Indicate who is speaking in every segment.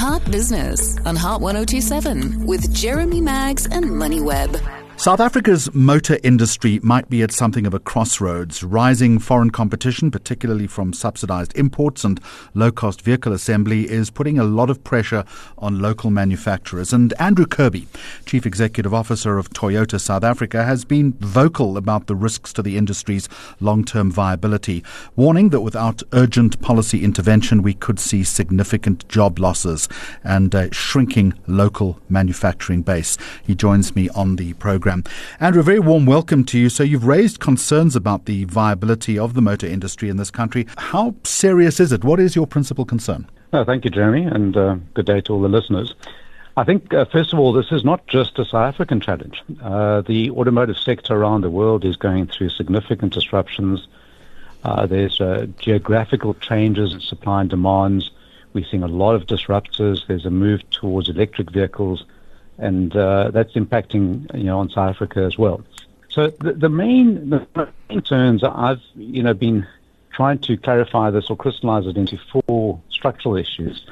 Speaker 1: Heart Business on Heart 1027 with Jeremy Maggs and MoneyWeb.
Speaker 2: South Africa's motor industry might be at something of a crossroads. Rising foreign competition, particularly from subsidized imports and low-cost vehicle assembly, is putting a lot of pressure on local manufacturers. And Andrew Kirby, Chief Executive Officer of Toyota South Africa, has been vocal about the risks to the industry's long-term viability, warning that without urgent policy intervention, we could see significant job losses and a shrinking local manufacturing base. He joins me on the program. Andrew, a very warm welcome to you. So you've raised concerns about the viability of the motor industry in this country. How serious is it? What is your principal concern?
Speaker 3: Thank you, Jeremy, and good day to all the listeners. I think, first of all, this is not just a South African challenge. The automotive sector around the world is going through significant disruptions. There's geographical changes in supply and demands. We're seeing a lot of disruptors. There's a move towards electric vehicles, and that's impacting, on South Africa as well. So the main concerns I've, been trying to clarify this or crystallize it into four structural issues.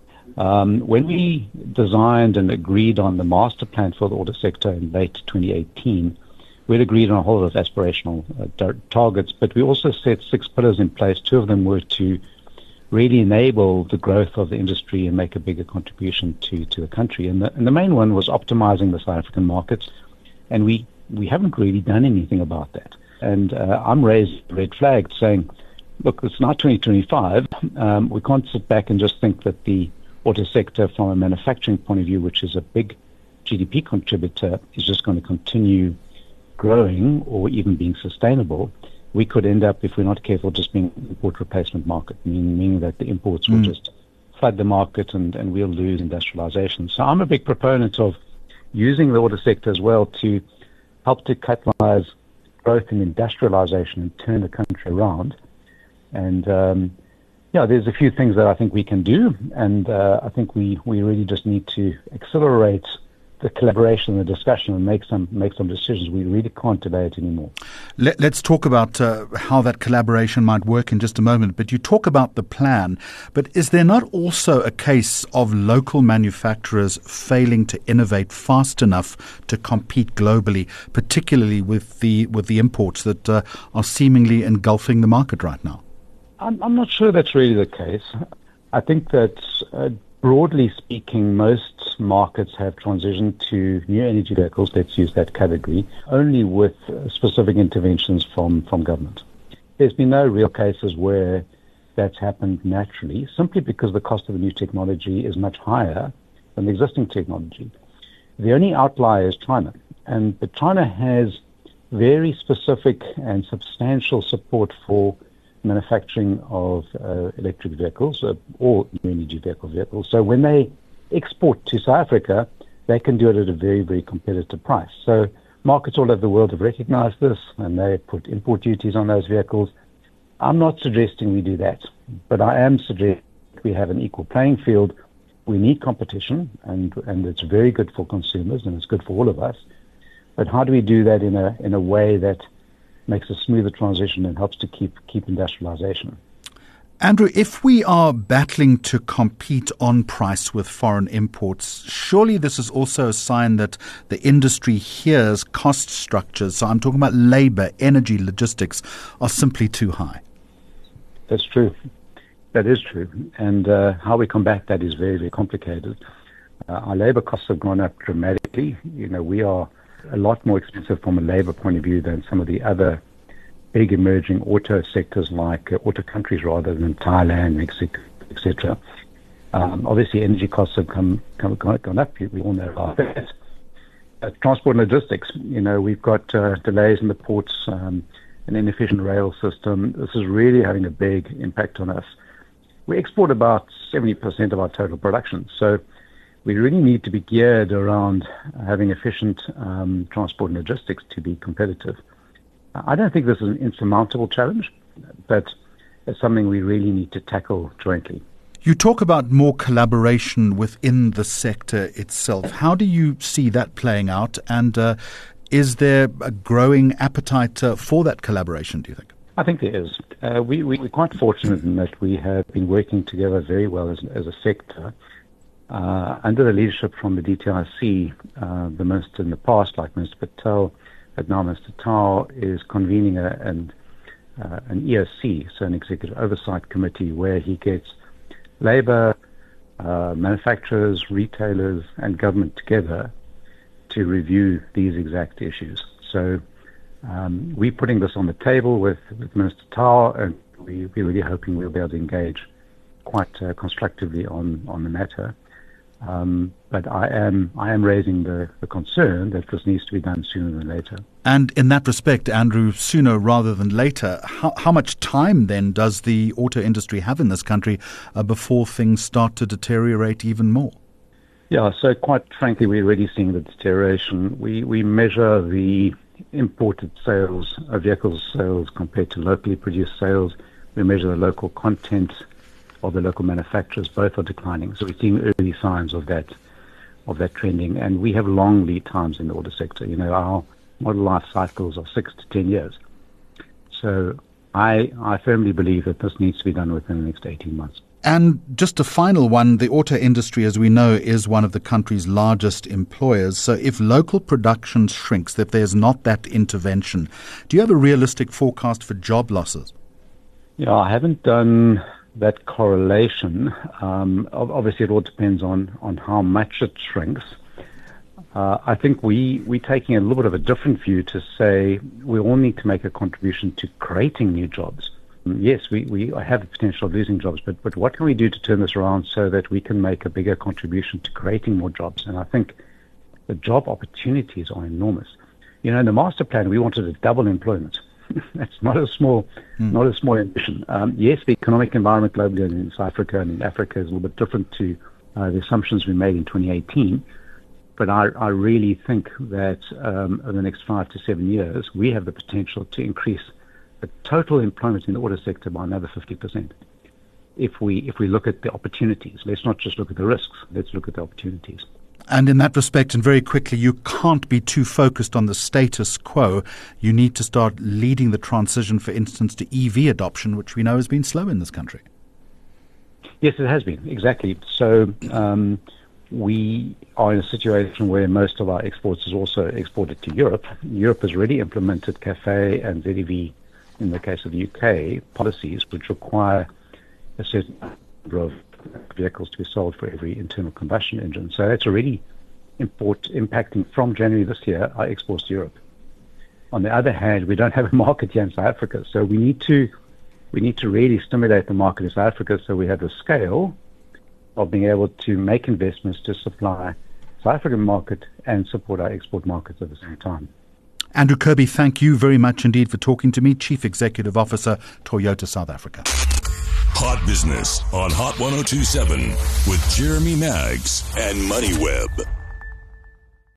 Speaker 3: When we designed and agreed on the master plan for the auto sector in late 2018, we'd agreed on a whole lot of aspirational targets, but we also set 6 pillars in place. 2 of them were to really enable the growth of the industry and make a bigger contribution to the country. And the main one was optimizing the South African markets, and we haven't really done anything about that. And I'm raising a red flag saying, look, it's now 2025. We can't sit back and just think that the auto sector from a manufacturing point of view, which is a big GDP contributor, is just going to continue growing or even being sustainable. We could end up, if we're not careful, just being an import replacement market, meaning that the imports will just flood the market and we'll lose industrialization. So I'm a big proponent of using the auto sector as well to help to catalyze growth in industrialization and turn the country around. And, there's a few things that I think we can do, and I think we really just need to accelerate the collaboration and the discussion and make some decisions. We really can't delay it anymore.
Speaker 2: Let's talk about how that collaboration might work in just a moment. But you talk about the plan. But is there not also a case of local manufacturers failing to innovate fast enough to compete globally, particularly with the imports that are seemingly engulfing the market right now?
Speaker 3: I'm not sure that's really the case. I think that broadly speaking, most markets have transitioned to new energy vehicles, let's use that category, only with specific interventions from government. There's been no real cases where that's happened naturally, simply because the cost of the new technology is much higher than the existing technology. The only outlier is China, but China has very specific and substantial support for manufacturing of electric vehicles or new energy vehicles. So when they export to South Africa, they can do it at a very, very competitive price. So markets all over the world have recognized this, and they put import duties on those vehicles. I'm not suggesting we do that, but I am suggesting we have an equal playing field. We need competition, and it's very good for consumers, and it's good for all of us. But how do we do that in a way that makes a smoother transition and helps to keep industrialization?
Speaker 2: Andrew, if we are battling to compete on price with foreign imports, surely this is also a sign that the industry here's cost structures, so I'm talking about labor, energy, logistics, are simply too high.
Speaker 3: That's true. That is true. And how we combat that is very, very complicated. Our labor costs have gone up dramatically. We are a lot more expensive from a labor point of view than some of the other big emerging auto sectors, like auto countries rather than Thailand, Mexico, etc. Obviously, energy costs have gone up. We all know about that. Transport and logistics. We've got delays in the ports, an inefficient rail system. This is really having a big impact on us. We export about 70% of our total production, so we really need to be geared around having efficient transport and logistics to be competitive. I don't think this is an insurmountable challenge, but it's something we really need to tackle jointly.
Speaker 2: You talk about more collaboration within the sector itself. How do you see that playing out? And is there a growing appetite for that collaboration, do you think?
Speaker 3: I think there is. We're quite fortunate in that we have been working together very well as a sector. under the leadership from the DTIC, the minister in the past, like Minister Patel, but now Mr. Tao, is convening an EOC, so an Executive Oversight Committee, where he gets labour, manufacturers, retailers, and government together to review these exact issues. So we're putting this on the table with Minister Tao, and we're really hoping we'll be able to engage quite constructively on the matter. But I am raising the concern that this needs to be done sooner than later.
Speaker 2: And in that respect, Andrew, sooner rather than later, how much time then does the auto industry have in this country before things start to deteriorate even more?
Speaker 3: Yeah, so quite frankly, we're already seeing the deterioration. We measure the imported sales, vehicles sales compared to locally produced sales. We measure the local content of the local manufacturers. Both are declining. So we're seeing early signs of that trending. And we have long lead times in the auto sector. You know, our model life cycles are 6 to 10 years. So I firmly believe that this needs to be done within the next 18 months.
Speaker 2: And just a final one, the auto industry, as we know, is one of the country's largest employers. So if local production shrinks, if there's not that intervention, do you have a realistic forecast for job losses?
Speaker 3: Yeah, I haven't done that correlation. Obviously, it all depends on how much it shrinks. I think we're taking a little bit of a different view to say we all need to make a contribution to creating new jobs. Yes, we have the potential of losing jobs, but what can we do to turn this around so that we can make a bigger contribution to creating more jobs? And I think the job opportunities are enormous. You know, in the master plan, we wanted to double employment. That's not a small ambition. Yes, the economic environment globally and in South Africa and in Africa is a little bit different to the assumptions we made in 2018. But I really think that over the next 5 to 7 years, we have the potential to increase the total employment in the auto sector by another 50%. If we look at the opportunities, let's not just look at the risks, let's look at the opportunities.
Speaker 2: And in that respect, and very quickly, you can't be too focused on the status quo. You need to start leading the transition, for instance, to EV adoption, which we know has been slow in this country.
Speaker 3: Yes, it has been, exactly. So we are in a situation where most of our exports is also exported to Europe. Europe has already implemented CAFE and ZEV, in the case of the UK, policies which require a certain number of vehicles to be sold for every internal combustion engine. So that's already impacting from January this year our exports to Europe. On the other hand, we don't have a market here in South Africa, so we need to really stimulate the market in South Africa so we have the scale of being able to make investments to supply South African market and support our export markets at the same time.
Speaker 2: Andrew Kirby, thank you very much indeed for talking to me, Chief Executive Officer, Toyota South Africa.
Speaker 4: Hot Business on Hot 102.7 with Jeremy Maggs and MoneyWeb.